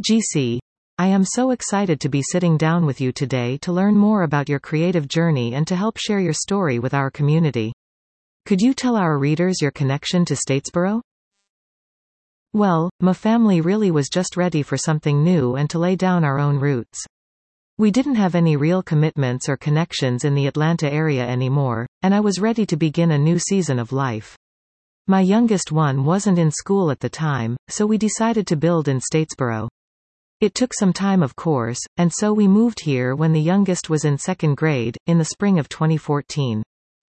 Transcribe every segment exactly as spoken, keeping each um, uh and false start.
G C. I am so excited to be sitting down with you today to learn more about your creative journey and to help share your story with our community. Could you tell our readers your connection to Statesboro? Well, my family really was just ready for something new and to lay down our own roots. We didn't have any real commitments or connections in the Atlanta area anymore, and I was ready to begin a new season of life. My youngest one wasn't in school at the time, so we decided to build in Statesboro. It took some time, of course, and so we moved here when the youngest was in second grade, in the spring of twenty fourteen.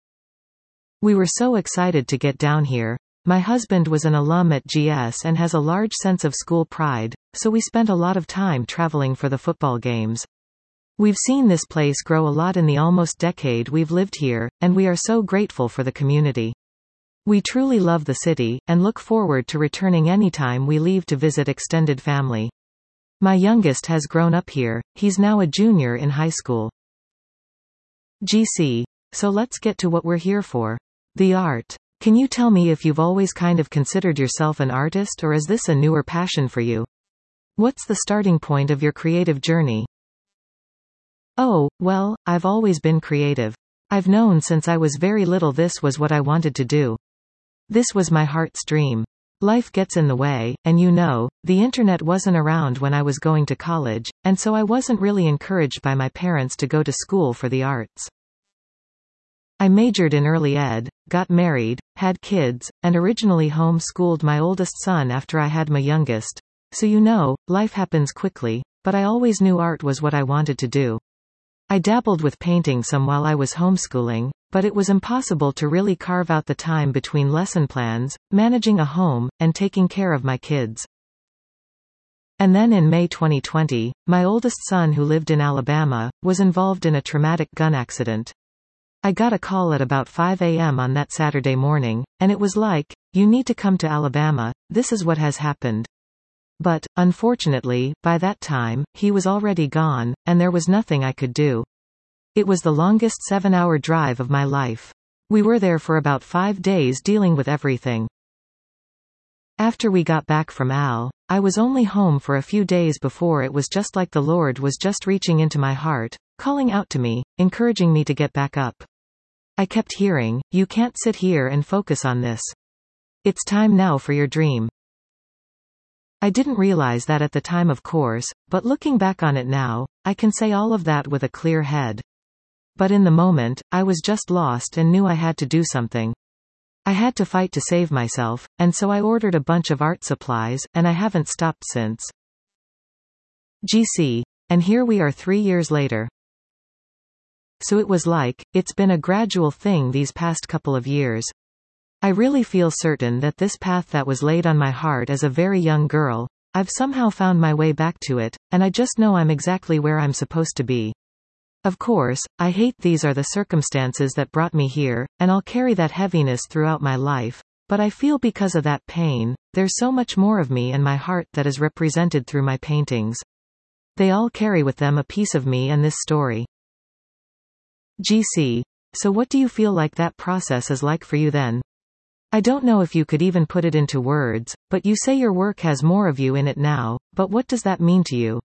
We were so excited to get down here. My husband was an alum at G S and has a large sense of school pride, so we spent a lot of time traveling for the football games. We've seen this place grow a lot in the almost decade we've lived here, and we are so grateful for the community. We truly love the city, and look forward to returning anytime we leave to visit extended family. My youngest has grown up here, he's now a junior in high school. G C. So let's get to what we're here for. The art. Can you tell me if you've always kind of considered yourself an artist, or is this a newer passion for you? What's the starting point of your creative journey? Oh, well, I've always been creative. I've known since I was very little this was what I wanted to do. This was my heart's dream. Life gets in the way, and you know, the internet wasn't around when I was going to college, and so I wasn't really encouraged by my parents to go to school for the arts. I majored in early ed, got married, had kids, and originally home-schooled my oldest son after I had my youngest. So you know, life happens quickly, but I always knew art was what I wanted to do. I dabbled with painting some while I was homeschooling, but it was impossible to really carve out the time between lesson plans, managing a home, and taking care of my kids. And then in May twenty twenty, my oldest son, who lived in Alabama, was involved in a traumatic gun accident. I got a call at about five a m on that Saturday morning, and it was like, "You need to come to Alabama, this is what has happened." But, unfortunately, by that time, he was already gone, and there was nothing I could do. It was the longest seven-hour drive of my life. We were there for about five days dealing with everything. After we got back from Al, I was only home for a few days before it was just like the Lord was just reaching into my heart, calling out to me, encouraging me to get back up. I kept hearing, "You can't sit here and focus on this. It's time now for your dream." I didn't realize that at the time, of course, but looking back on it now, I can say all of that with a clear head. But in the moment, I was just lost and knew I had to do something. I had to fight to save myself, and so I ordered a bunch of art supplies, and I haven't stopped since. G C. And here we are three years later. So it was like, it's been a gradual thing these past couple of years. I really feel certain that this path that was laid on my heart as a very young girl, I've somehow found my way back to it, and I just know I'm exactly where I'm supposed to be. Of course, I hate these are the circumstances that brought me here, and I'll carry that heaviness throughout my life, but I feel because of that pain, there's so much more of me and my heart that is represented through my paintings. They all carry with them a piece of me and this story. G C. So what do you feel like that process is like for you then? I don't know if you could even put it into words, but you say your work has more of you in it now, but what does that mean to you?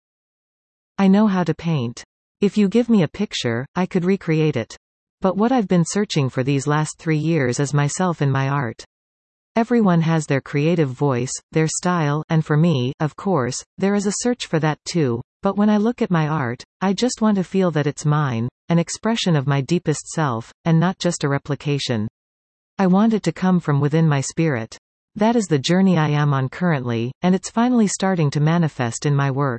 I know how to paint. If you give me a picture, I could recreate it. But what I've been searching for these last three years is myself in my art. Everyone has their creative voice, their style, and for me, of course, there is a search for that too, but when I look at my art, I just want to feel that it's mine, an expression of my deepest self, and not just a replication. I want it to come from within my spirit. That is the journey I am on currently, and it's finally starting to manifest in my work.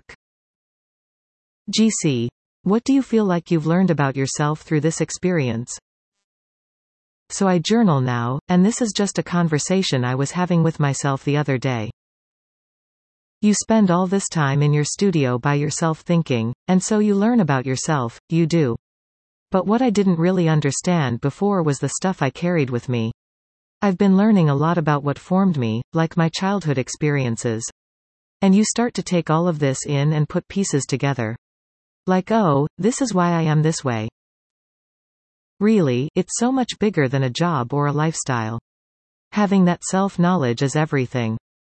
G C. What do you feel like you've learned about yourself through this experience? So I journal now, and this is just a conversation I was having with myself the other day. You spend all this time in your studio by yourself thinking, and so you learn about yourself, you do. But what I didn't really understand before was the stuff I carried with me. I've been learning a lot about what formed me, like my childhood experiences. And you start to take all of this in and put pieces together. Like, oh, this is why I am this way. Really, it's so much bigger than a job or a lifestyle. Having that self-knowledge is everything.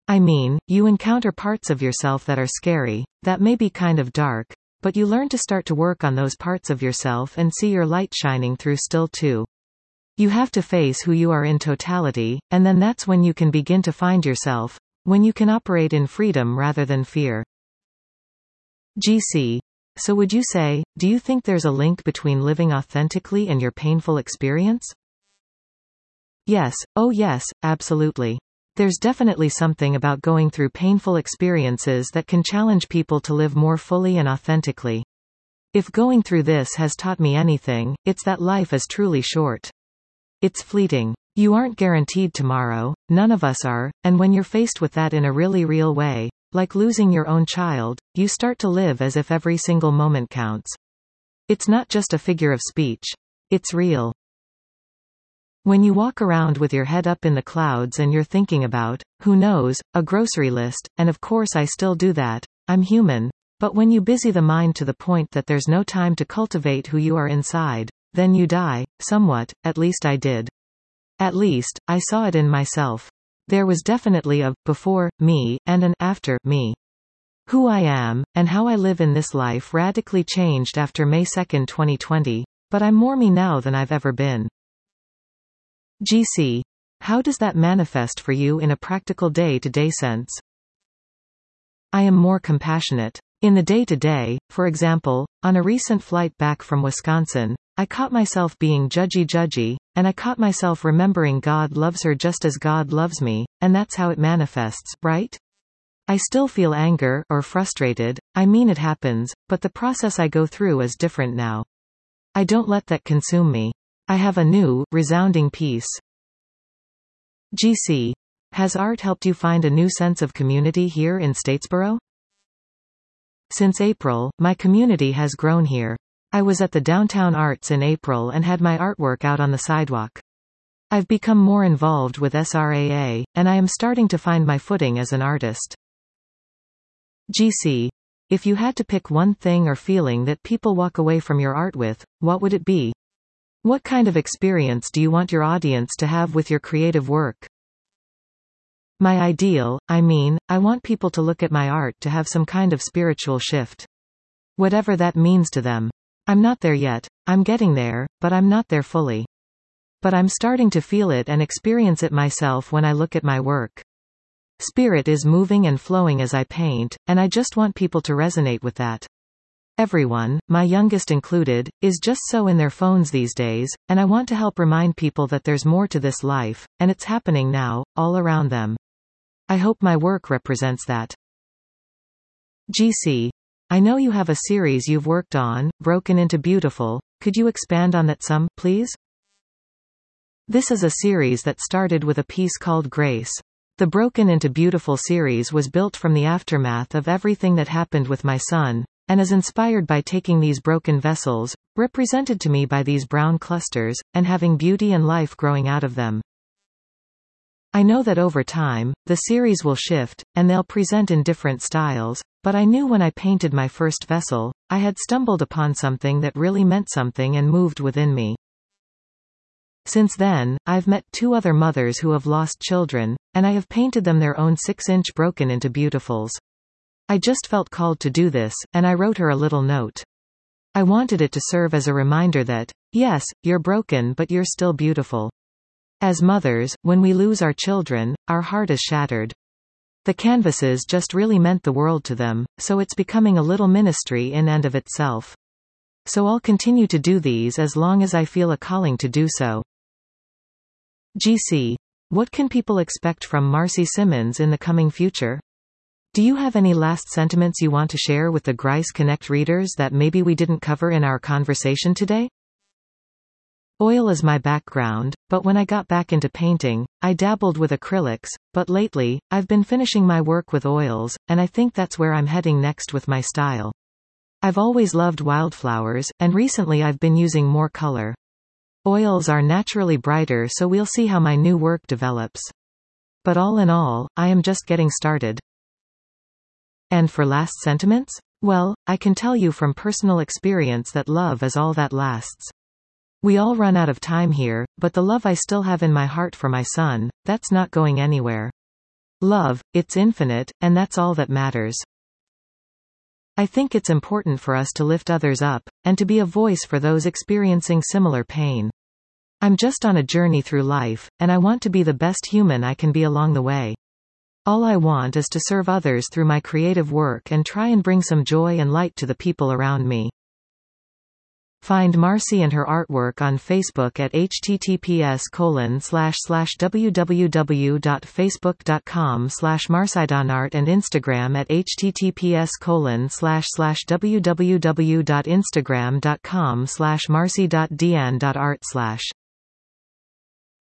I mean, you encounter parts of yourself that are scary, that may be kind of dark, but you learn to start to work on those parts of yourself and see your light shining through still too. You have to face who you are in totality, and then that's when you can begin to find yourself, when you can operate in freedom rather than fear. G C. So would you say, do you think there's a link between living authentically and your painful experience? Yes, oh yes, absolutely. There's definitely something about going through painful experiences that can challenge people to live more fully and authentically. If going through this has taught me anything, it's that life is truly short. It's fleeting. You aren't guaranteed tomorrow, none of us are, and when you're faced with that in a really real way, like losing your own child, you start to live as if every single moment counts. It's not just a figure of speech. It's real. When you walk around with your head up in the clouds and you're thinking about, who knows, a grocery list, and of course I still do that, I'm human, but when you busy the mind to the point that there's no time to cultivate who you are inside, then you die, somewhat, at least I did. At least, I saw it in myself. There was definitely a before me and an after me. Who I am, and how I live in this life radically changed after May second twenty twenty, but I'm more me now than I've ever been. G C. How does that manifest for you in a practical day-to-day sense? I am more compassionate. In the day-to-day, for example, on a recent flight back from Wisconsin, I caught myself being judgy-judgy, and I caught myself remembering God loves her just as God loves me, and that's how it manifests, right? I still feel anger, or frustrated, I mean it happens, but the process I go through is different now. I don't let that consume me. I have a new, resounding peace. G C. Has art helped you find a new sense of community here in Statesboro? Since April, my community has grown here. I was at the Downtown Arts in April and had my artwork out on the sidewalk. I've become more involved with S R A A, and I am starting to find my footing as an artist. G C. If you had to pick one thing or feeling that people walk away from your art with, what would it be? What kind of experience do you want your audience to have with your creative work? My ideal, I mean, I want people to look at my art to have some kind of spiritual shift. Whatever that means to them. I'm not there yet, I'm getting there, but I'm not there fully. But I'm starting to feel it and experience it myself when I look at my work. Spirit is moving and flowing as I paint, and I just want people to resonate with that. Everyone, my youngest included, is just so in their phones these days, and I want to help remind people that there's more to this life, and it's happening now, all around them. I hope my work represents that. G C. I know you have a series you've worked on, Broken into Beautiful. Could you expand on that some, please? This is a series that started with a piece called Grace. The Broken into Beautiful series was built from the aftermath of everything that happened with my son, and is inspired by taking these broken vessels, represented to me by these brown clusters, and having beauty and life growing out of them. I know that over time, the series will shift, and they'll present in different styles, but I knew when I painted my first vessel, I had stumbled upon something that really meant something and moved within me. Since then, I've met two other mothers who have lost children, and I have painted them their own six-inch Broken into Beautifuls. I just felt called to do this, and I wrote her a little note. I wanted it to serve as a reminder that, yes, you're broken but you're still beautiful. As mothers, when we lose our children, our heart is shattered. The canvases just really meant the world to them, so it's becoming a little ministry in and of itself. So I'll continue to do these as long as I feel a calling to do so. G C. What can people expect from Marcy Simmons in the coming future? Do you have any last sentiments you want to share with the Grice Connect readers that maybe we didn't cover in our conversation today? Oil is my background, but when I got back into painting, I dabbled with acrylics, but lately, I've been finishing my work with oils, and I think that's where I'm heading next with my style. I've always loved wildflowers, and recently I've been using more color. Oils are naturally brighter, so we'll see how my new work develops. But all in all, I am just getting started. And for last sentiments? Well, I can tell you from personal experience that love is all that lasts. We all run out of time here, but the love I still have in my heart for my son, that's not going anywhere. Love, it's infinite, and that's all that matters. I think it's important for us to lift others up, and to be a voice for those experiencing similar pain. I'm just on a journey through life, and I want to be the best human I can be along the way. All I want is to serve others through my creative work and try and bring some joy and light to the people around me. Find Marcy and her artwork on Facebook at https colon slash slash www.facebook.com slash marcydonart and Instagram at https colon slash slash www.instagram.com slash marcy.dn.art slash